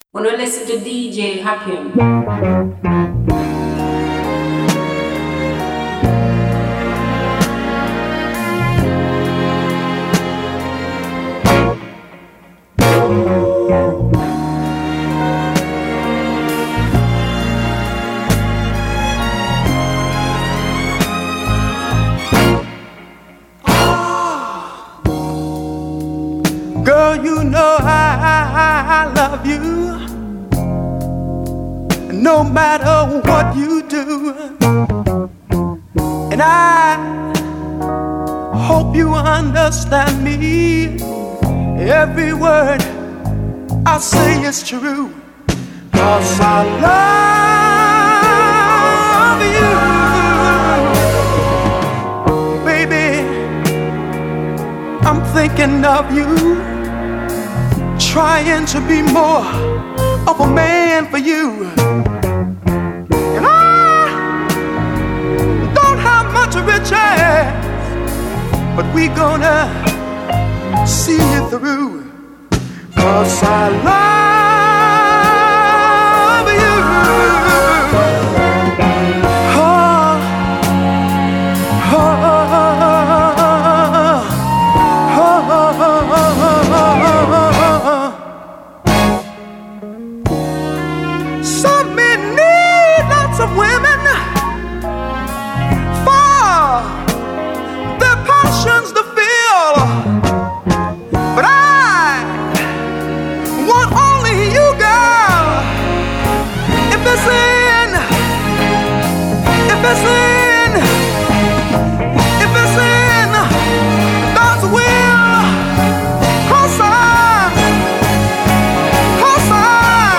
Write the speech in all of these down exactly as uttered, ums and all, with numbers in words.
When I listen to D J Hakim. Girl, you know I, I, I love you. No matter what you do, and I hope you understand me. Every word I say is true, 'cause I love you. Baby, I'm thinking of you, trying to be more of a man for you. And I don't have much riches, but we gonna see it through, 'cause I love you. Oh, oh, oh, oh. Some men need lots of women for their passions to feel, but I want only you, girl. If it's in, if it's in, if it's in God's will, 'cause I, 'cause I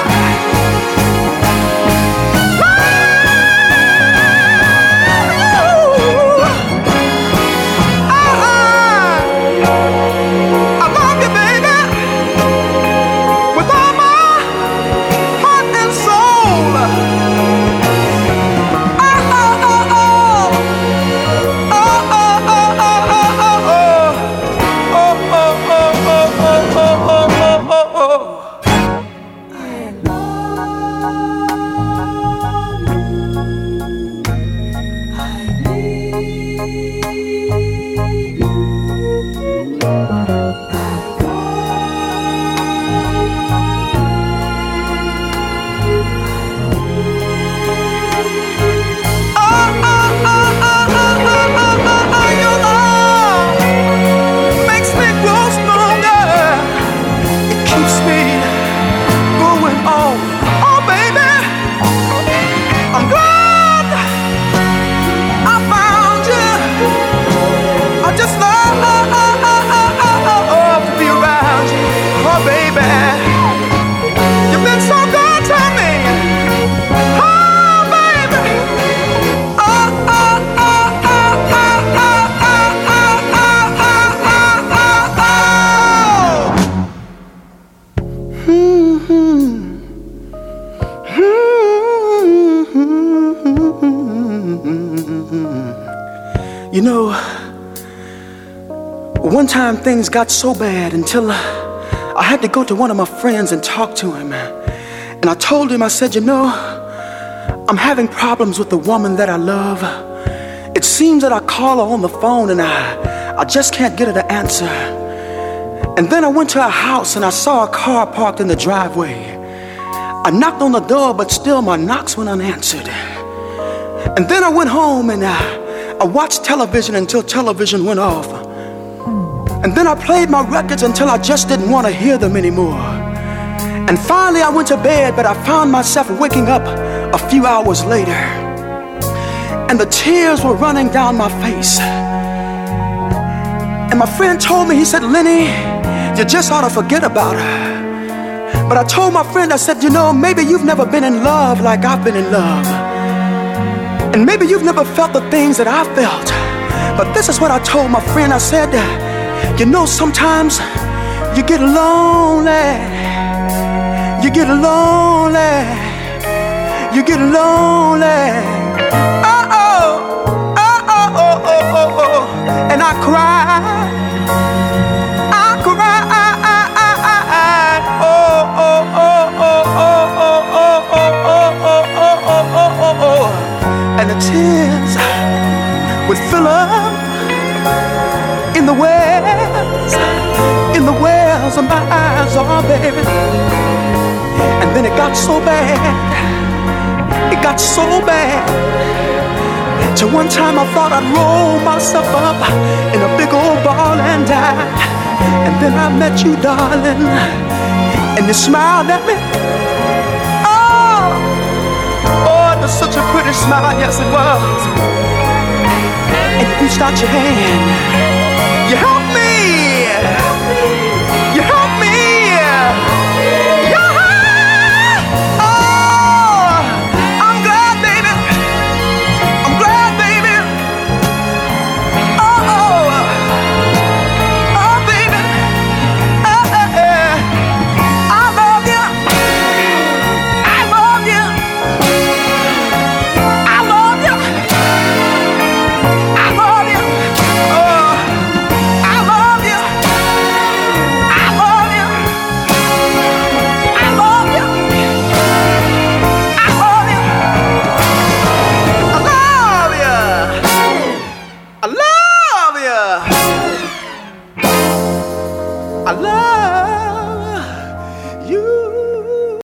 You know, one time things got so bad until I had to go to one of my friends and talk to him. And I told him, I said, you know, I'm having problems with the woman that I love. It seems that I call her on the phone and I, I just can't get her to answer. And then I went to her house and I saw a car parked in the driveway. I knocked on the door, but still my knocks went unanswered. And then I went home and I I watched television until television went off. And then I played my records until I just didn't want to hear them anymore. And finally I went to bed, but I found myself waking up a few hours later. And the tears were running down my face. And my friend told me, he said, Lenny, you just ought to forget about her. But I told my friend, I said, you know, maybe you've never been in love like I've been in love. And maybe you've never felt the things that I felt. But this is what I told my friend. I said, you know, sometimes you get lonely. You get lonely. You get lonely. Uh-oh. Uh-oh. Oh, oh, oh, oh. And I cry. I cry. Oh, oh, oh, oh, oh. would fill up in the wells, in the wells of my eyes, oh baby. And then it got so bad, it got so bad, till one time I thought I'd roll myself up in a big old ball and die. And then I met you, darling, and you smiled at me. Oh, oh, it was such a pretty smile, yes it was. And you reached out your hand, you helped me, you helped me, yeah. Oh, I'm glad, baby, I'm glad, baby. Oh, oh, oh, baby, eh, eh, eh. I love you, I love you, I love you, I love you. Oh, I love you, I love you, I love you, I love you, I love you, I love you, I love